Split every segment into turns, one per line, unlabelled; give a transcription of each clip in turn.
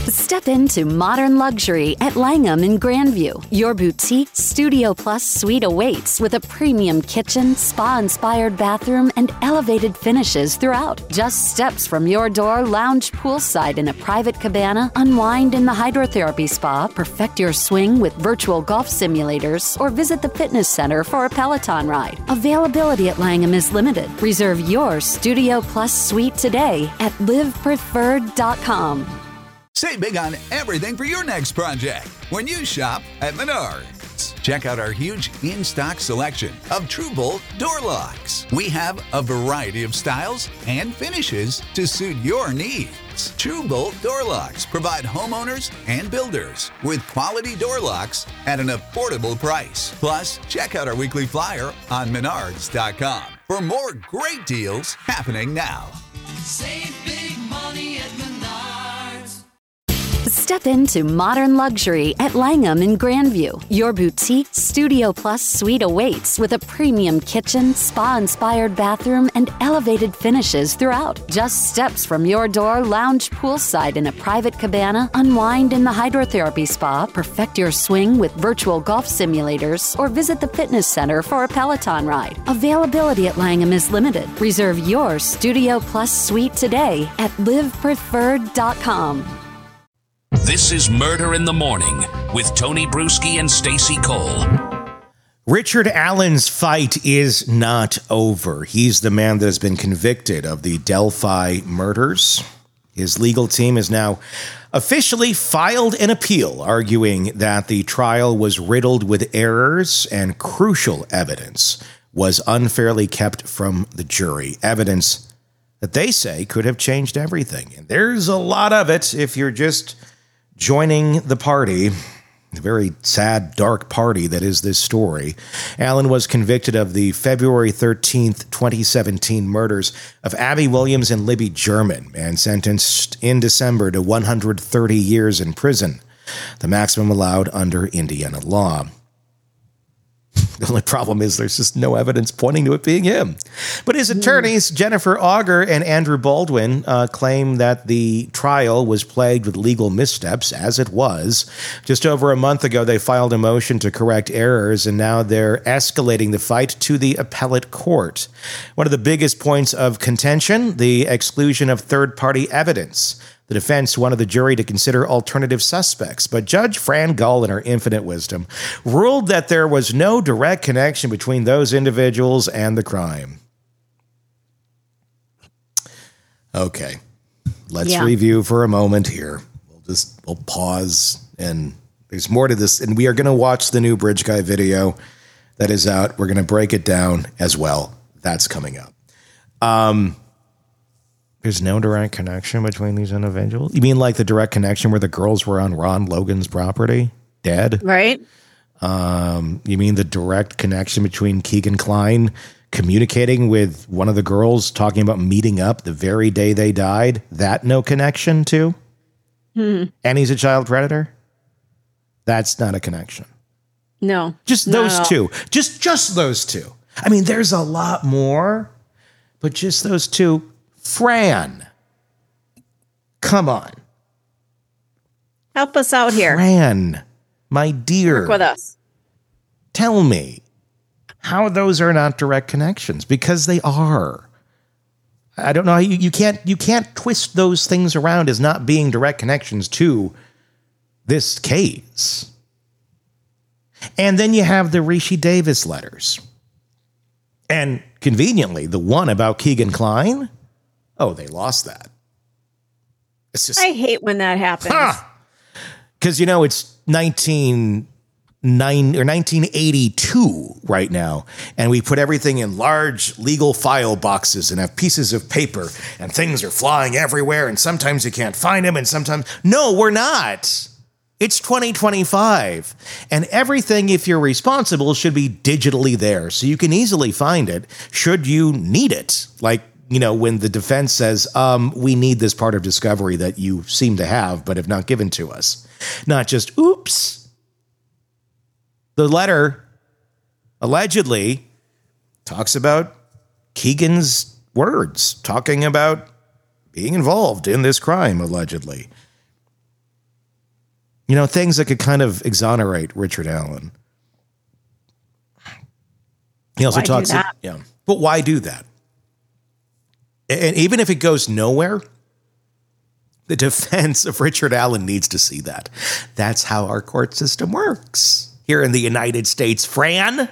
Step into modern luxury at Langham in Grandview. Your boutique Studio Plus suite awaits with a premium kitchen, spa-inspired bathroom, and elevated finishes throughout. Just steps from your door, lounge poolside in a private cabana, unwind in the hydrotherapy spa, perfect your swing with virtual golf simulators, or visit the fitness center for a Peloton ride. Availability at Langham is limited. Reserve your Studio Plus suite today at livepreferred.com.
Save big on everything for your next project when you shop at Menards. Check out our huge in-stock selection of TrueBolt door locks. We have a variety of styles and finishes to suit your needs. TrueBolt door locks provide homeowners and builders with quality door locks at an affordable price. Plus, check out our weekly flyer on Menards.com for more great deals happening now.
Save big money at Menards.
Step into modern luxury at Langham in Grandview. Your boutique Studio Plus suite awaits with a premium kitchen, spa-inspired bathroom, and elevated finishes throughout. Just steps from your door, lounge poolside in a private cabana, unwind in the hydrotherapy spa, perfect your swing with virtual golf simulators, or visit the fitness center for a Peloton ride. Availability at Langham is limited. Reserve your Studio Plus suite today at livepreferred.com.
This is Murder in the Morning with Tony Bruschi and Stacey Cole.
Richard Allen's fight is not over. He's the man that has been convicted of the Delphi murders. His legal team has now officially filed an appeal, arguing that the trial was riddled with errors and crucial evidence was unfairly kept from the jury. Evidence that they say could have changed everything. And there's a lot of it if you're just joining the party, the very sad, dark party that is this story. Allen was convicted of the February 13th, 2017 murders of Abby Williams and Libby German and sentenced in December to 130 years in prison, the maximum allowed under Indiana law. The only problem is there's just no evidence pointing to it being him. But his attorneys, Jennifer Auger and Andrew Baldwin, claim that the trial was plagued with legal missteps, as it was. Just over a month ago, they filed a motion to correct errors, and now they're escalating the fight to the appellate court. One of the biggest points of contention, the exclusion of third-party evidence. The defense wanted the jury to consider alternative suspects, but Judge Fran Gull, in her infinite wisdom, ruled that there was no direct connection between those individuals and the crime. Okay, let's review for a moment here. We'll pause, and there's more to this, and we are going to watch the new Bridge Guy video that is out. We're going to break it down as well. That's coming up. There's no direct connection between these individuals? You mean like the direct connection where the girls were on Ron Logan's property, dead?
Right.
You mean the direct connection between Keegan Kline communicating with one of the girls, talking about meeting up the very day they died? That no connection to? And he's a child predator? That's not a connection.
No.
Just those two. Just those two. I mean, there's a lot more, but just those two. Fran, come on.
Help us out here.
Fran, my dear.
Work with us.
Tell me how those are not direct connections, because they are. I don't know how you can't twist those things around as not being direct connections to this case. And then you have the Rishi Davis letters. And conveniently, the one about Keegan Kline, they lost that. It's just,
I hate when that happens.
Because, it's 1982 right now, and we put everything in large legal file boxes and have pieces of paper, and things are flying everywhere, and sometimes you can't find them, and sometimes... No, we're not. It's 2025, and everything, if you're responsible, should be digitally there, so you can easily find it should you need it. Like, when the defense says, we need this part of discovery that you seem to have but have not given to us. Not just, oops. The letter allegedly talks about Keegan's words, talking about being involved in this crime, allegedly. You know, things that could kind of exonerate Richard Allen. He also talks. Yeah. But why do that? And even if it goes nowhere, the defense of Richard Allen needs to see that. That's how our court system works here in the United States. Fran,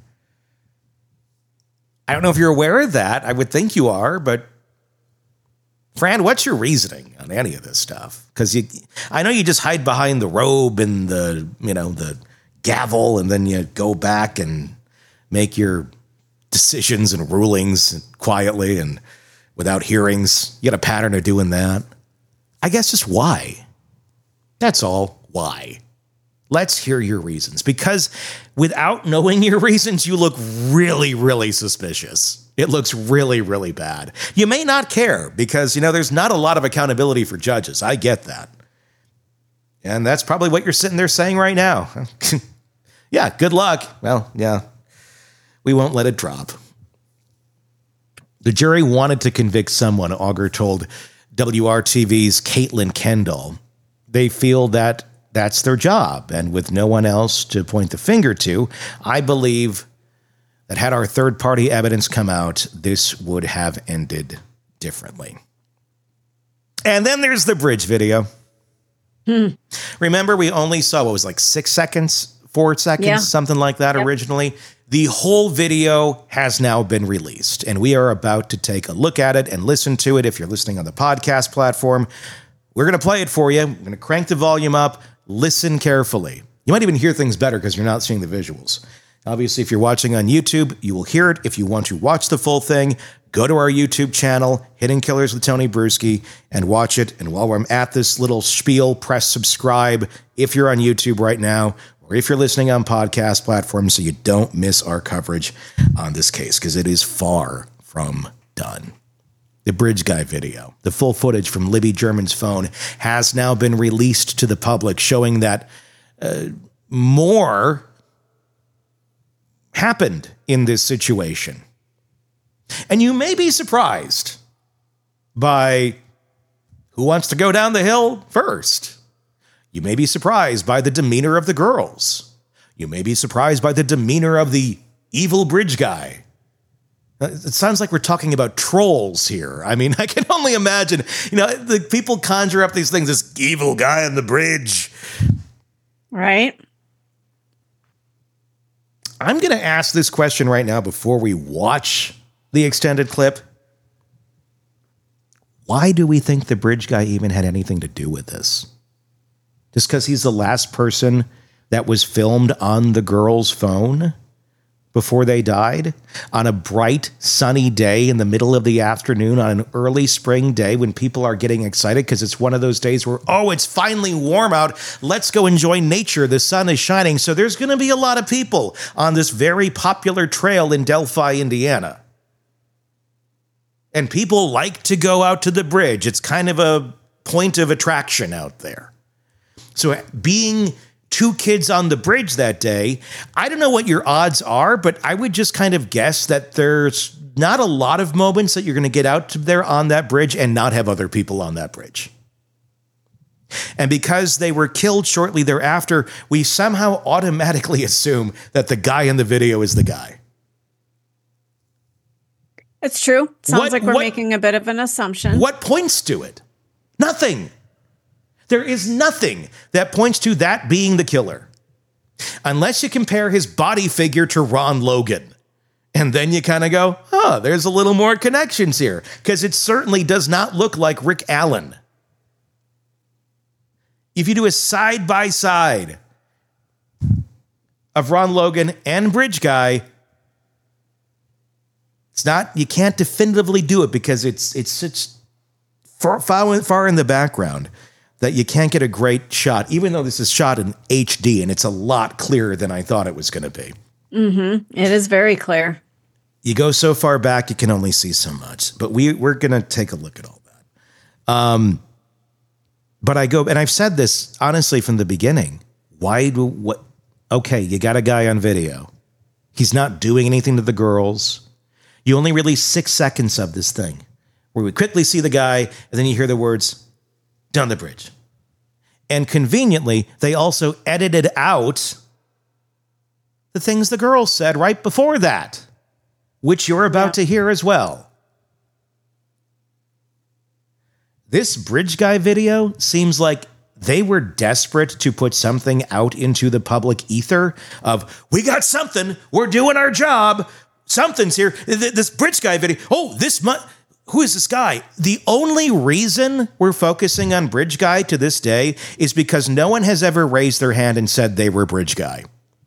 I don't know if you're aware of that. I would think you are, but Fran, what's your reasoning on any of this stuff? Because I know you just hide behind the robe and the gavel, and then you go back and make your decisions and rulings quietly and without hearings. You got a pattern of doing that. I guess just why? That's all. Why? Let's hear your reasons. Because without knowing your reasons, you look really, really suspicious. It looks really, really bad. You may not care because, there's not a lot of accountability for judges. I get that. And that's probably what you're sitting there saying right now. Yeah, good luck. Well, yeah, we won't let it drop. The jury wanted to convict someone, Auger told WRTV's Caitlin Kendall. They feel that that's their job, and with no one else to point the finger to, I believe that had our third-party evidence come out, this would have ended differently. And then there's the bridge video. Remember, we only saw, 6 seconds, 4 seconds, something like that originally? The whole video has now been released, and we are about to take a look at it and listen to it. If you're listening on the podcast platform, we're going to play it for you. We're going to crank the volume up. Listen carefully. You might even hear things better because you're not seeing the visuals. Obviously, if you're watching on YouTube, you will hear it. If you want to watch the full thing, go to our YouTube channel, Hidden Killers with Tony Bruschi, and watch it. And while we're at this little spiel, press subscribe if you're on YouTube right now, or if you're listening on podcast platforms, so you don't miss our coverage on this case, because it is far from done. The Bridge Guy video, the full footage from Libby German's phone, has now been released to the public, showing that more happened in this situation. And you may be surprised by who wants to go down the hill first. You may be surprised by the demeanor of the girls. You may be surprised by the demeanor of the evil bridge guy. It sounds like we're talking about trolls here. I mean, I can only imagine, the people conjure up these things, this evil guy on the bridge.
Right.
I'm going to ask this question right now before we watch the extended clip. Why do we think the bridge guy even had anything to do with this? Just because he's the last person that was filmed on the girl's phone before they died? On a bright, sunny day in the middle of the afternoon, on an early spring day when people are getting excited because it's one of those days where, it's finally warm out. Let's go enjoy nature. The sun is shining. So there's going to be a lot of people on this very popular trail in Delphi, Indiana. And people like to go out to the bridge. It's kind of a point of attraction out there. So being two kids on the bridge that day, I don't know what your odds are, but I would just kind of guess that there's not a lot of moments that you're going to get out there on that bridge and not have other people on that bridge. And because they were killed shortly thereafter, we somehow automatically assume that the guy in the video is the guy.
It's true. Sounds like we're making a bit of an assumption.
What points to it? Nothing. There is nothing that points to that being the killer. Unless you compare his body figure to Ron Logan. And then you kind of go, there's a little more connections here. Because it certainly does not look like Rick Allen. If you do a side-by-side of Ron Logan and Bridge Guy, you can't definitively do it because it's such far in the background that you can't get a great shot, even though this is shot in HD and it's a lot clearer than I thought it was going to be.
Mm-hmm. It is very clear.
You go so far back, you can only see so much. But we're going to take a look at all that. But I go, and I've said this honestly from the beginning. Okay, you got a guy on video. He's not doing anything to the girls. You only release 6 seconds of this thing where we quickly see the guy and then you hear the words, down the bridge. And conveniently, they also edited out the things the girls said right before that, which you're about to hear as well. This Bridge Guy video seems like they were desperate to put something out into the public ether of, we got something, we're doing our job, something's here, this Bridge Guy video, who is this guy? The only reason we're focusing on Bridge Guy to this day is because no one has ever raised their hand and said they were Bridge Guy.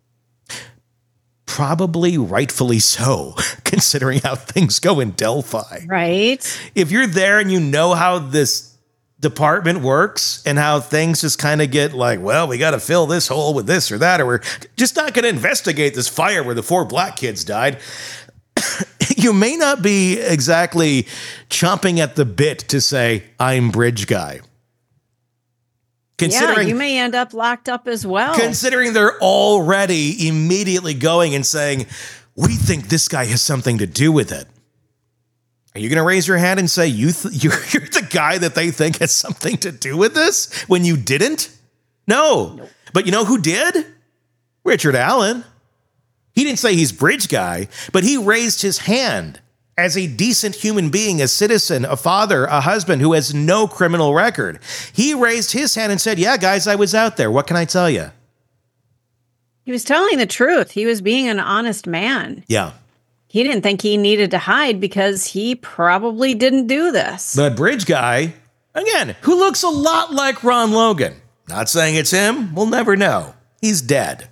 Probably rightfully so, considering how things go in Delphi.
Right.
If you're there and you know how this department works and how things just kind of get like, well, we got to fill this hole with this or that, or we're just not going to investigate this fire where the 4 black kids died. You may not be exactly chomping at the bit to say, I'm Bridge Guy.
Considering you may end up locked up as well.
Considering they're already immediately going and saying, we think this guy has something to do with it. Are you going to raise your hand and say you're the guy that they think has something to do with this when you didn't? No. Nope. But you know who did? Richard Allen. He didn't say he's Bridge Guy, but he raised his hand as a decent human being, a citizen, a father, a husband who has no criminal record. He raised his hand and said, yeah, guys, I was out there. What can I tell you?
He was telling the truth. He was being an honest man.
Yeah.
He didn't think he needed to hide because he probably didn't do this.
But Bridge Guy, again, who looks a lot like Ron Logan. Not saying it's him. We'll never know. He's dead.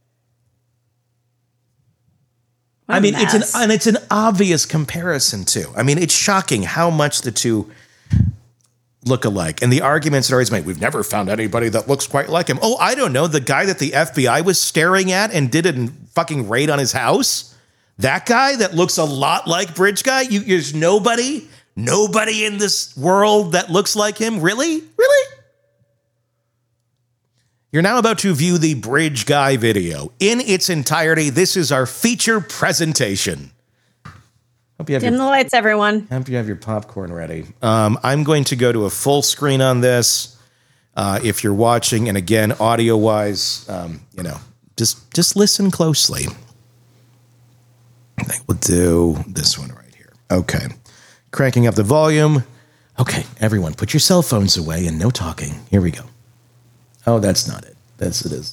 I mean, it's an obvious comparison too. I mean, it's shocking how much the two look alike. And the arguments are always made, we've never found anybody that looks quite like him. Oh, I don't know. The guy that the FBI was staring at and did a fucking raid on his house? That guy that looks a lot like Bridge Guy? There's nobody in this world that looks like him? Really? Really? You're now about to view the Bridge Guy video in its entirety. This is our feature presentation. Hope you have
Dim the lights, everyone.
Hope you have your popcorn ready. I'm going to go to a full screen on this. If you're watching, and again, audio-wise, just listen closely. I think we'll do this one right here. Okay. Cranking up the volume. Okay, everyone, put your cell phones away and no talking. Here we go. Oh, that's not it. It is.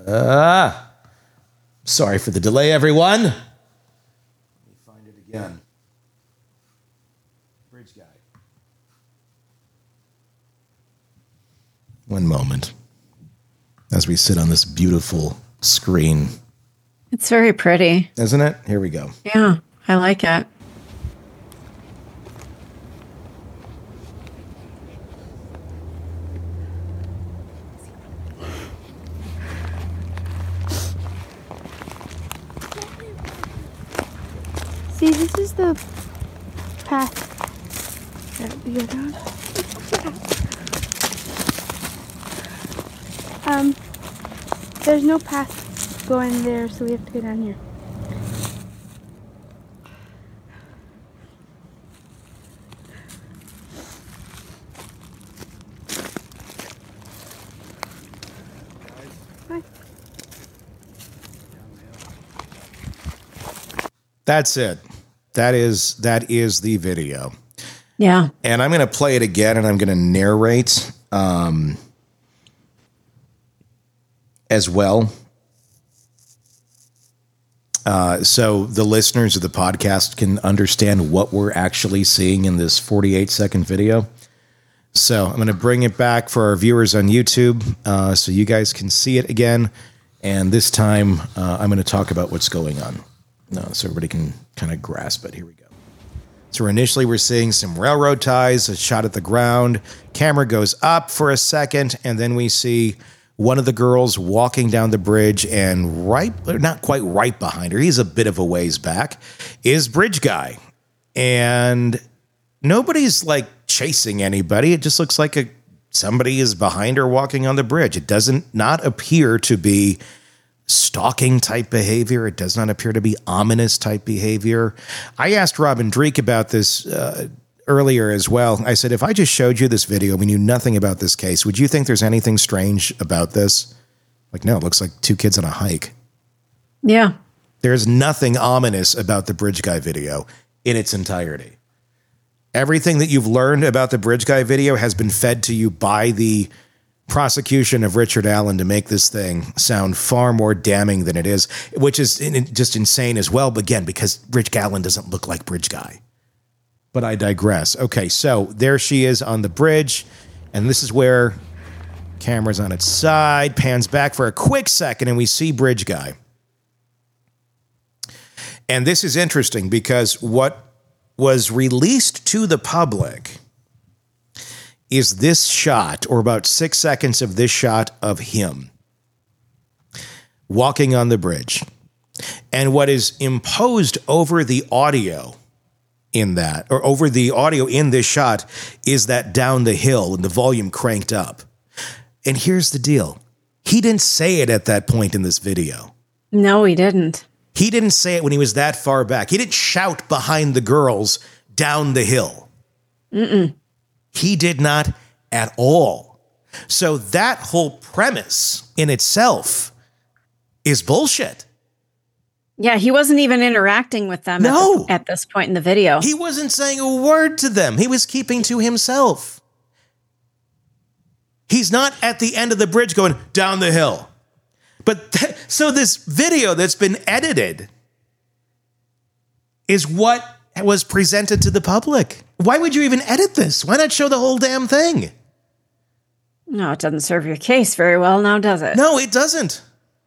Sorry for the delay, everyone. Let me find it again. Bridge Guy. One moment. As we sit on this beautiful screen.
It's very pretty.
Isn't it? Here we go.
Yeah, I like it.
See, this is the path that we go down. There's no path going there, so we have to go down here. Bye.
That's it. That is the video.
Yeah.
And I'm going to play it again, and I'm going to narrate as well. So the listeners of the podcast can understand what we're actually seeing in this 48-second video. So I'm going to bring it back for our viewers on YouTube so you guys can see it again. And this time I'm going to talk about what's going on. So everybody can kind of grasp it. Here we go. So initially we're seeing some railroad ties, a shot at the ground. Camera goes up for a second, and then we see one of the girls walking down the bridge, and not quite right behind her, he's a bit of a ways back, is Bridge Guy. And nobody's like chasing anybody. It just looks like somebody is behind her walking on the bridge. It doesn't not appear to be stalking type behavior. It does not appear to be ominous type behavior. I asked Robin Dreek about this earlier as well. I said, if I just showed you this video, we knew nothing about this case, would you think there's anything strange about this? Like, no, it looks like two kids on a hike.
Yeah.
There's nothing ominous about the Bridge Guy video in its entirety. Everything that you've learned about the Bridge Guy video has been fed to you by the prosecution of Richard Allen to make this thing sound far more damning than it is, which is just insane as well. But again, because Rich Allen doesn't look like Bridge Guy. But I digress. Okay, so there she is on the bridge, and this is where camera's on its side, pans back for a quick second, and we see Bridge Guy. And this is interesting because what was released to the public is this shot, or about 6 seconds of this shot of him walking on the bridge. And what is imposed over the audio in that, or over the audio in this shot, is that down the hill and the volume cranked up. And here's the deal. He didn't say it at that point in this video.
No, he didn't.
He didn't say it when he was that far back. He didn't shout behind the girls down the hill. Mm-mm. He did not at all. So that whole premise in itself is bullshit.
Yeah, he wasn't even interacting with them at this point in the video.
He wasn't saying a word to them. He was keeping to himself. He's not at the end of the bridge going down the hill. But so this video that's been edited is what was presented to the public. Why would you even edit this? Why not show the whole damn thing?
No, it doesn't serve your case very well now, does it?
No, it doesn't.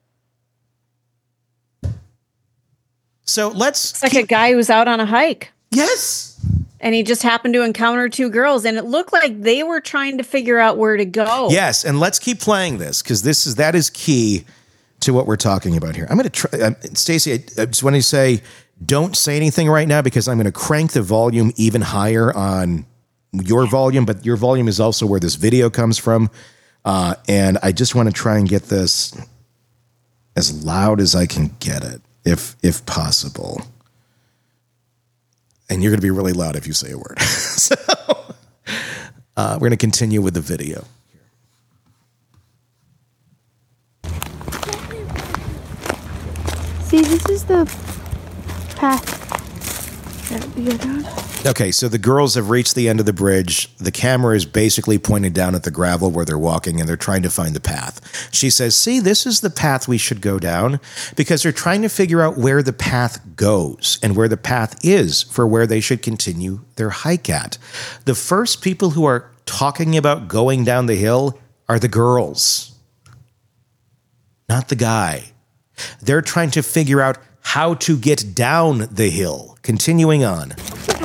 So
It's like a guy who's out on a hike.
Yes.
And he just happened to encounter two girls, and it looked like they were trying to figure out where to go.
Yes, and let's keep playing this, because that is key to what we're talking about here. I'm going to try, Stacey, I just want to say, don't say anything right now, because I'm going to crank the volume even higher on your volume, but your volume is also where this video comes from. And I just want to try and get this as loud as I can get it, if possible. And you're going to be really loud if you say a word. So we're going to continue with the video.
See, this is the path that we go down.
Okay, so the girls have reached the end of the bridge. The camera is basically pointed down at the gravel where they're walking, and they're trying to find the path. She says, see, this is the path we should go down, because they're trying to figure out where the path goes and where the path is for where they should continue their hike at. The first people who are talking about going down the hill are the girls, not the guy. They're trying to figure out how to get down the hill. Continuing on.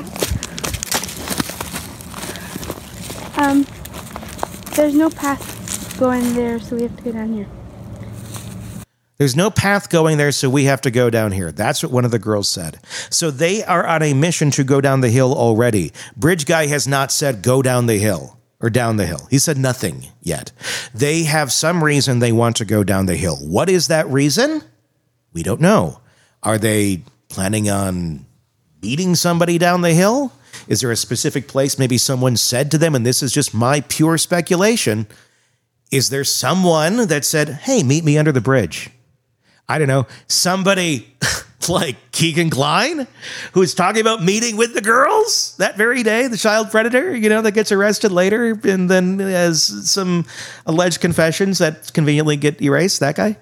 There's no path going there, so we have to go down here.
There's no path going there, so we have to go down here. That's what one of the girls said. So they are on a mission to go down the hill already. Bridge Guy has not said go down the hill or down the hill. He said nothing yet. They have some reason they want to go down the hill. What is that reason? We don't know. Are they planning on meeting somebody down the hill? Is there a specific place maybe someone said to them, and this is just my pure speculation, is there someone that said, hey, meet me under the bridge? I don't know, somebody like Keegan Kline, who's talking about meeting with the girls that very day, the child predator, that gets arrested later and then has some alleged confessions that conveniently get erased, that guy?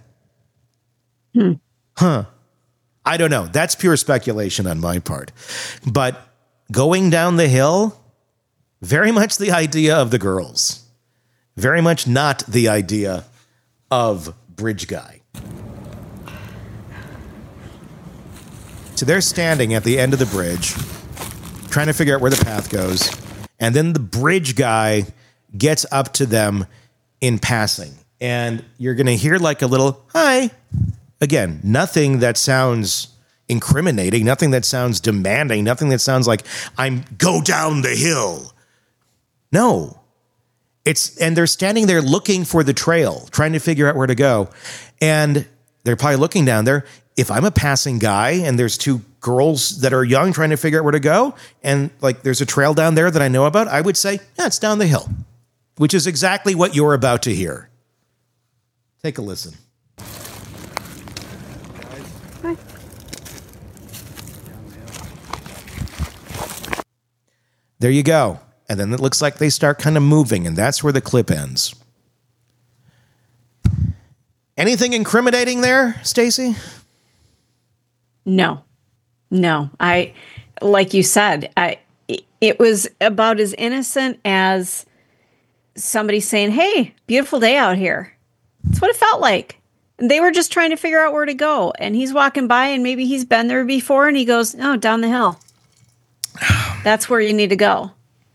I don't know. That's pure speculation on my part. But going down the hill, very much the idea of the girls. Very much not the idea of Bridge Guy. So they're standing at the end of the bridge, trying to figure out where the path goes. And then the Bridge Guy gets up to them in passing. And you're going to hear like a little, hi. Again, nothing that sounds incriminating, nothing that sounds demanding, nothing that sounds like go down the hill. No. And they're standing there looking for the trail, trying to figure out where to go. And they're probably looking down there. If I'm a passing guy and there's two girls that are young trying to figure out where to go, and like there's a trail down there that I know about, I would say, yeah, it's down the hill, which is exactly what you're about to hear. Take a listen.
Hi.
There you go. And then it looks like they start kind of moving, and that's where the clip ends. Anything incriminating there, Stacy?
No. Like you said, it was about as innocent as somebody saying, "Hey, beautiful day out here." That's what it felt like. And they were just trying to figure out where to go. And he's walking by, and maybe he's been there before, and he goes, "Oh, down the hill. That's where you need to go."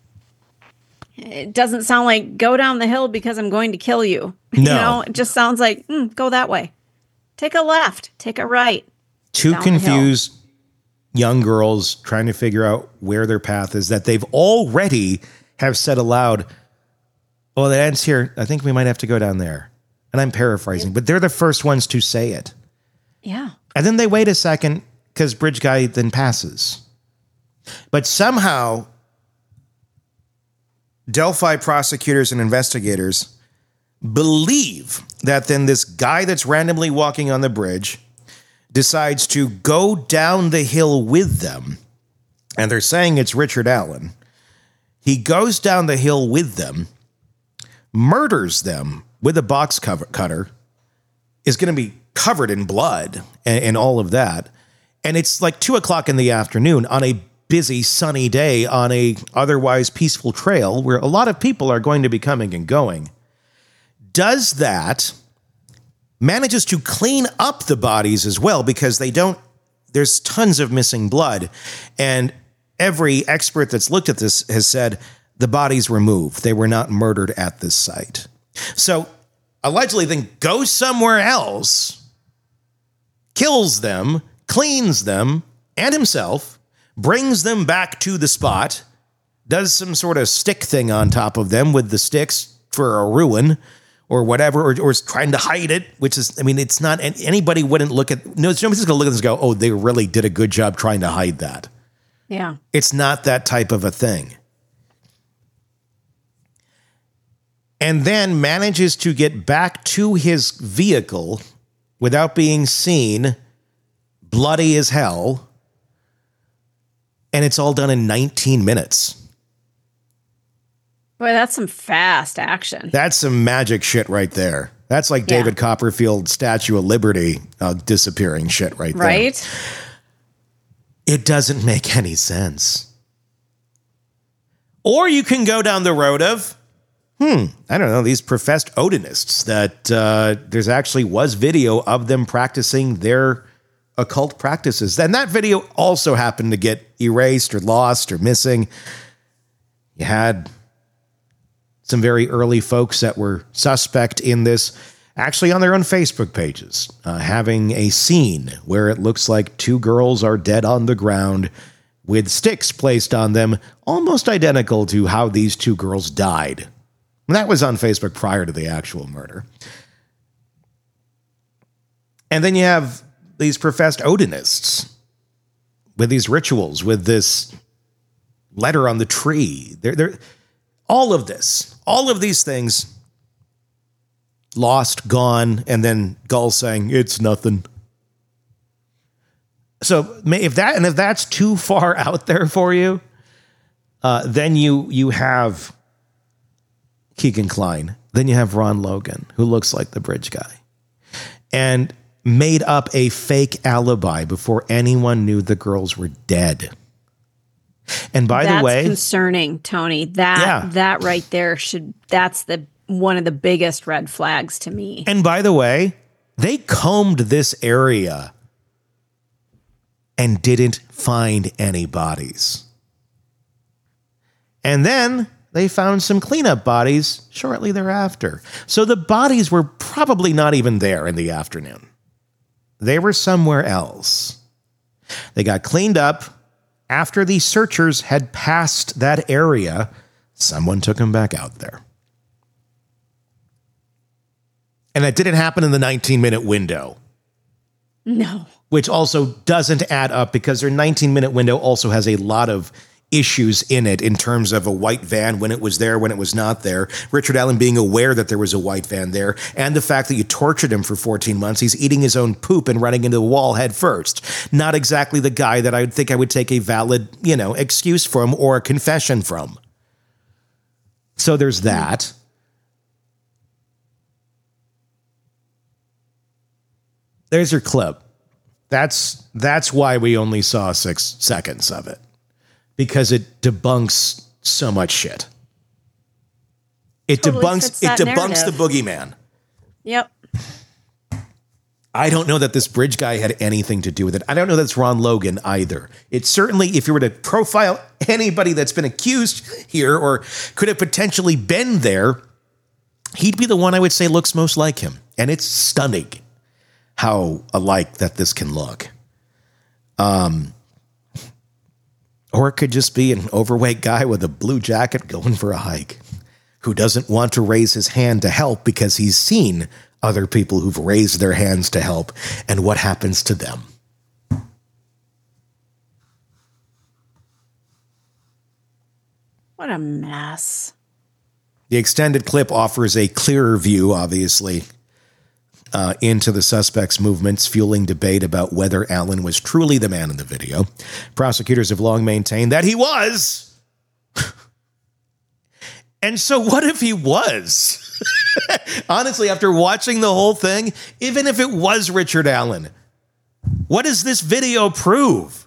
It doesn't sound like go down the hill because I'm going to kill you.
No.
It just sounds like go that way. Take a left. Take a right.
Two
Down the hill.
confused young girls trying to figure out where their path is that they've already have said aloud, "Oh, that ends here. I think we might have to go down there." And I'm paraphrasing, but they're the first ones to say it.
Yeah.
And then they wait a second because Bridge Guy then passes. But somehow, Delphi prosecutors and investigators believe that then this guy that's randomly walking on the bridge decides to go down the hill with them. And they're saying it's Richard Allen. He goes down the hill with them, murders them with a box cutter, is going to be covered in blood and all of that. And it's like 2:00 in the afternoon on a busy sunny day on a otherwise peaceful trail where a lot of people are going to be coming and going. Does that, manages to clean up the bodies as well, because there's tons of missing blood. And every expert that's looked at this has said the bodies were moved. They were not murdered at this site. So allegedly then goes somewhere else, kills them, cleans them and himself, brings them back to the spot, does some sort of stick thing on top of them with the sticks for a ruin or whatever, or is trying to hide it, which is, I mean, it's not, anybody wouldn't look at, nobody's going to look at this and go, "Oh, they really did a good job trying to hide that."
Yeah.
It's not that type of a thing. And then manages to get back to his vehicle without being seen, bloody as hell. And it's all done in 19 minutes.
Boy, that's some fast action.
That's some magic shit right there. That's like David Copperfield's Statue of Liberty disappearing shit right there.
Right?
It doesn't make any sense. Or you can go down the road of, I don't know, these professed Odinists that there's actually was video of them practicing their occult practices. And that video also happened to get erased or lost or missing. You had some very early folks that were suspect in this actually on their own Facebook pages, having a scene where it looks like two girls are dead on the ground with sticks placed on them, almost identical to how these two girls died. And that was on Facebook prior to the actual murder. And then you have these professed Odinists with these rituals, with this letter on the tree. They're all of these things lost, gone, and then Gull saying it's nothing. So if that's too far out there for you, then you have Keegan Kline. Then you have Ron Logan, who looks like the bridge guy, and made up a fake alibi before anyone knew the girls were dead. And by the way,
that's concerning, Tony. That right there that's one of the biggest red flags to me.
And by the way, they combed this area and didn't find any bodies. And then they found some cleanup bodies shortly thereafter. So the bodies were probably not even there in the afternoon. They were somewhere else. They got cleaned up. After the searchers had passed that area, someone took them back out there. And that didn't happen in the 19-minute window.
No.
Which also doesn't add up because their 19-minute window also has a lot of issues in it in terms of a white van, when it was there, when it was not there, Richard Allen being aware that there was a white van there, and the fact that you tortured him for 14 months. He's eating his own poop and running into the wall head first. Not exactly the guy that I would think I would take a valid, excuse from or a confession from. So there's that. There's your clip. That's why we only saw 6 seconds of it.
because it debunks so much shit. It debunks the boogeyman.
Yep.
I don't know that this Bridge guy had anything to do with it. I don't know that's Ron Logan either. It's certainly, if you were to profile anybody that's been accused here or could have potentially been there, he'd be the one I would say looks most like him. And it's stunning how alike that this can look. Or it could just be an overweight guy with a blue jacket going for a hike who doesn't want to raise his hand to help because he's seen other people who've raised their hands to help and what happens to them.
What a mess.
The extended clip offers a clearer view, obviously, into the suspect's movements, fueling debate about whether Allen was truly the man in the video. Prosecutors have long maintained that he was. And so what if he was? Honestly, after watching the whole thing, even if it was Richard Allen, what does this video prove?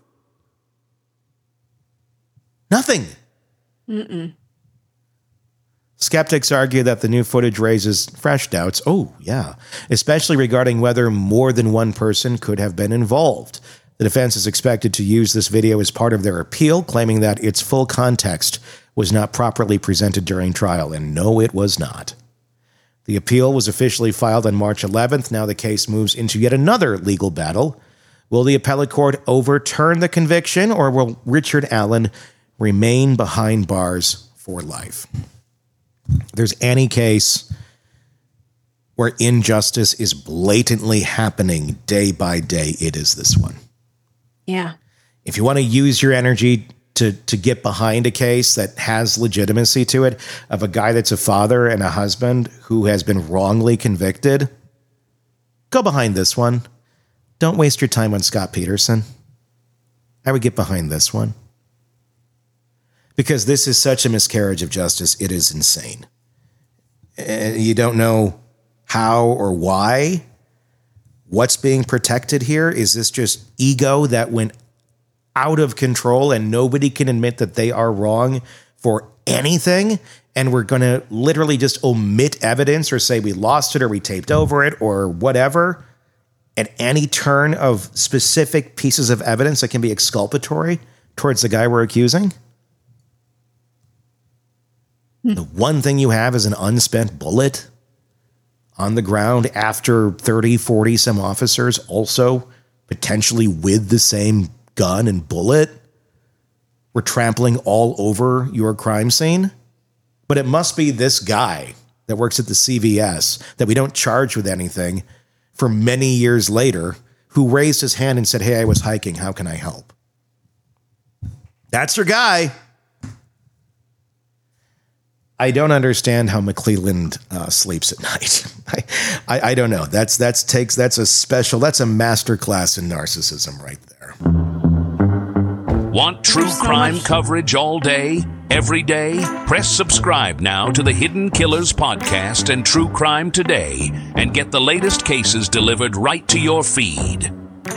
Nothing.
Mm-mm.
Skeptics argue that the new footage raises fresh doubts. Oh, yeah. Especially regarding whether more than one person could have been involved. The defense is expected to use this video as part of their appeal, claiming that its full context was not properly presented during trial. And no, it was not. The appeal was officially filed on March 11th. Now the case moves into yet another legal battle. Will the appellate court overturn the conviction, or will Richard Allen remain behind bars for life? If there's any case where injustice is blatantly happening day by day, it is this one.
Yeah.
If you want to use your energy to get behind a case that has legitimacy to it, of a guy that's a father and a husband who has been wrongly convicted, go behind this one. Don't waste your time on Scott Peterson. I would get behind this one. Because this is such a miscarriage of justice, it is insane. You don't know how or why. What's being protected here? Is this just ego that went out of control and nobody can admit that they are wrong for anything? And we're going to literally just omit evidence or say we lost it or we taped over it or whatever at any turn of specific pieces of evidence that can be exculpatory towards the guy we're accusing? The one thing you have is an unspent bullet on the ground after 30, 40 some officers also potentially with the same gun and bullet were trampling all over your crime scene. But it must be this guy that works at the CVS that we don't charge with anything for many years later who raised his hand and said, "Hey, I was hiking. How can I help?" That's your guy. I don't understand how McClelland sleeps at night. I don't know. That's a masterclass in narcissism right there.
Want true crime coverage all day, every day? Press subscribe now to the Hidden Killers podcast and True Crime Today and get the latest cases delivered right to your feed.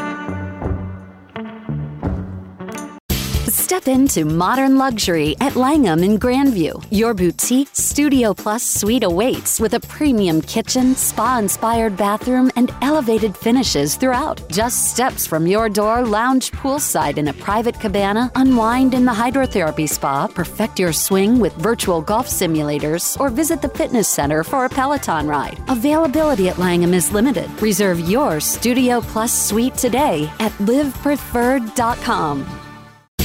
Step into modern luxury at Langham in Grandview. Your boutique Studio Plus suite awaits with a premium kitchen, spa-inspired bathroom, and elevated finishes throughout. Just steps from your door, lounge poolside in a private cabana, unwind in the hydrotherapy spa, perfect your swing with virtual golf simulators, or visit the fitness center for a Peloton ride. Availability at Langham is limited. Reserve your Studio Plus suite today at livepreferred.com.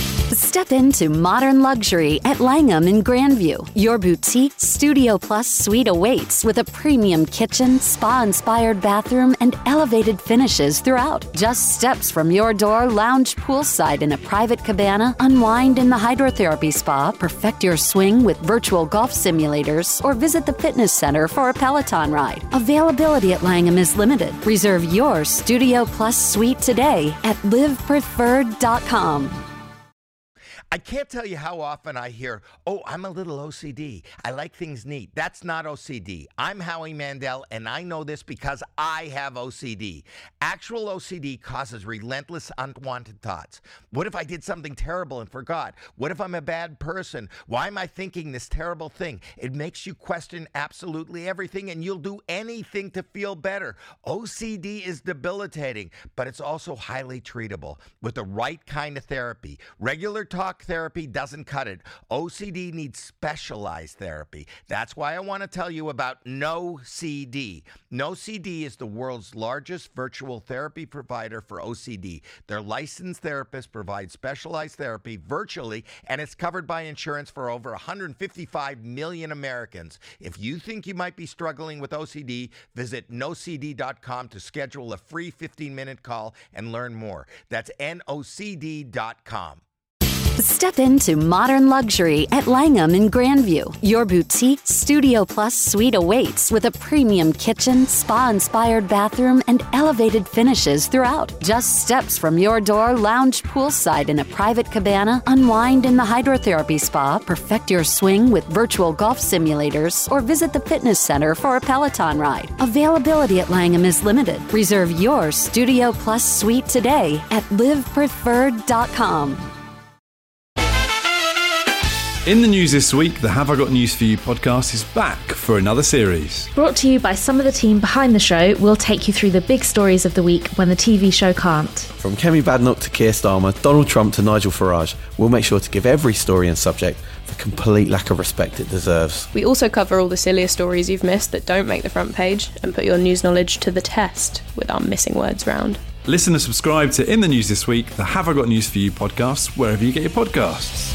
Step into modern luxury at Langham in Grandview. Your boutique Studio Plus suite awaits with a premium kitchen, spa-inspired bathroom, and elevated finishes throughout. Just steps from your door, lounge poolside in a private cabana, unwind in the hydrotherapy spa, perfect your swing with virtual golf simulators, or visit the fitness center for a Peloton ride. Availability at Langham is limited. Reserve your Studio Plus suite today at livepreferred.com.
I can't tell you how often I hear, oh, I'm a little OCD. I like things neat. That's not OCD. I'm Howie Mandel, and I know this because I have OCD. Actual OCD causes relentless unwanted thoughts. What if I did something terrible and forgot? What if I'm a bad person? Why am I thinking this terrible thing? It makes you question absolutely everything, and you'll do anything to feel better. OCD is debilitating, but it's also highly treatable with the right kind of therapy. Regular talk therapy doesn't cut it. OCD needs specialized therapy. That's why I want to tell you about NoCD. NoCD is the world's largest virtual therapy provider for OCD. Their licensed therapists provide specialized therapy virtually, and it's covered by insurance for over 155 million Americans. If you think you might be struggling with OCD, visit nocd.com to schedule a free 15-minute call and learn more. That's nocd.com.
Step into modern luxury at Langham in Grandview. Your boutique Studio Plus suite awaits with a premium kitchen, spa-inspired bathroom, and elevated finishes throughout. Just steps from your door, lounge poolside in a private cabana, unwind in the hydrotherapy spa, perfect your swing with virtual golf simulators, or visit the fitness center for a Peloton ride. Availability at Langham is limited. Reserve your Studio Plus suite today at livepreferred.com.
In the news this week, the Have I Got News For You podcast is back for another series.
Brought to you by some of the team behind the show, we'll take you through the big stories of the week when the TV show can't.
From Kemi Badnoch to Keir Starmer, Donald Trump to Nigel Farage, we'll make sure to give every story and subject the complete lack of respect it deserves.
We also cover all the sillier stories you've missed that don't make the front page and put your news knowledge to the test with our missing words round.
Listen and subscribe to In the News This Week, the Have I Got News For You podcast, wherever you get your podcasts.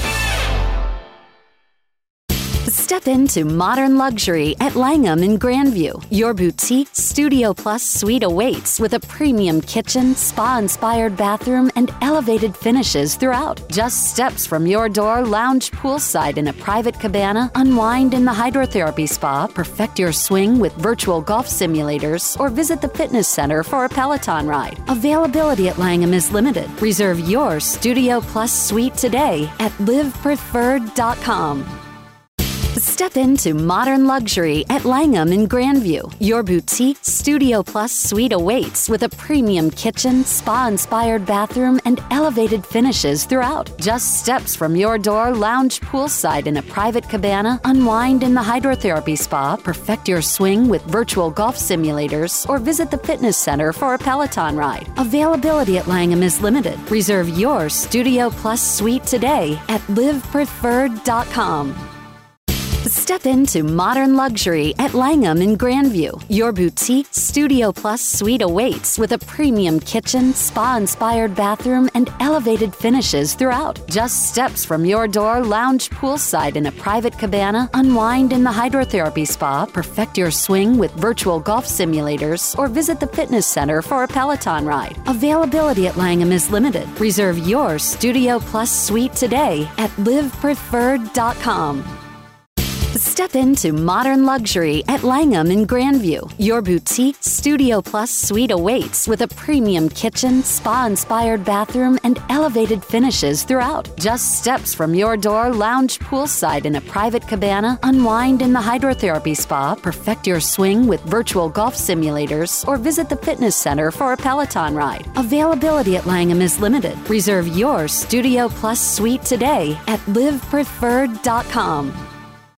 Step into modern luxury at Langham in Grandview. Your boutique Studio Plus suite awaits with a premium kitchen, spa-inspired bathroom, and elevated finishes throughout. Just steps from your door, lounge poolside in a private cabana, unwind in the hydrotherapy spa, perfect your swing with virtual golf simulators, or visit the fitness center for a Peloton ride. Availability at Langham is limited. Reserve your Studio Plus suite today at livepreferred.com. Step into modern luxury at Langham in Grandview. Your boutique Studio Plus suite awaits with a premium kitchen, spa-inspired bathroom, and elevated finishes throughout. Just steps from your door, lounge poolside in a private cabana, unwind in the hydrotherapy spa, perfect your swing with virtual golf simulators, or visit the fitness center for a Peloton ride. Availability at Langham is limited. Reserve your Studio Plus suite today at livepreferred.com. Step into modern luxury at Langham in Grandview. Your boutique Studio Plus suite awaits with a premium kitchen, spa-inspired bathroom, and elevated finishes throughout. Just steps from your door, lounge poolside in a private cabana, unwind in the hydrotherapy spa, perfect your swing with virtual golf simulators, or visit the fitness center for a Peloton ride. Availability at Langham is limited. Reserve your Studio Plus suite today at livepreferred.com. Step into modern luxury at Langham in Grandview. Your boutique Studio Plus suite awaits with a premium kitchen, spa-inspired bathroom, and elevated finishes throughout. Just steps from your door, lounge poolside in a private cabana, unwind in the hydrotherapy spa, perfect your swing with virtual golf simulators, or visit the fitness center for a Peloton ride. Availability at Langham is limited. Reserve your Studio Plus suite today at livepreferred.com.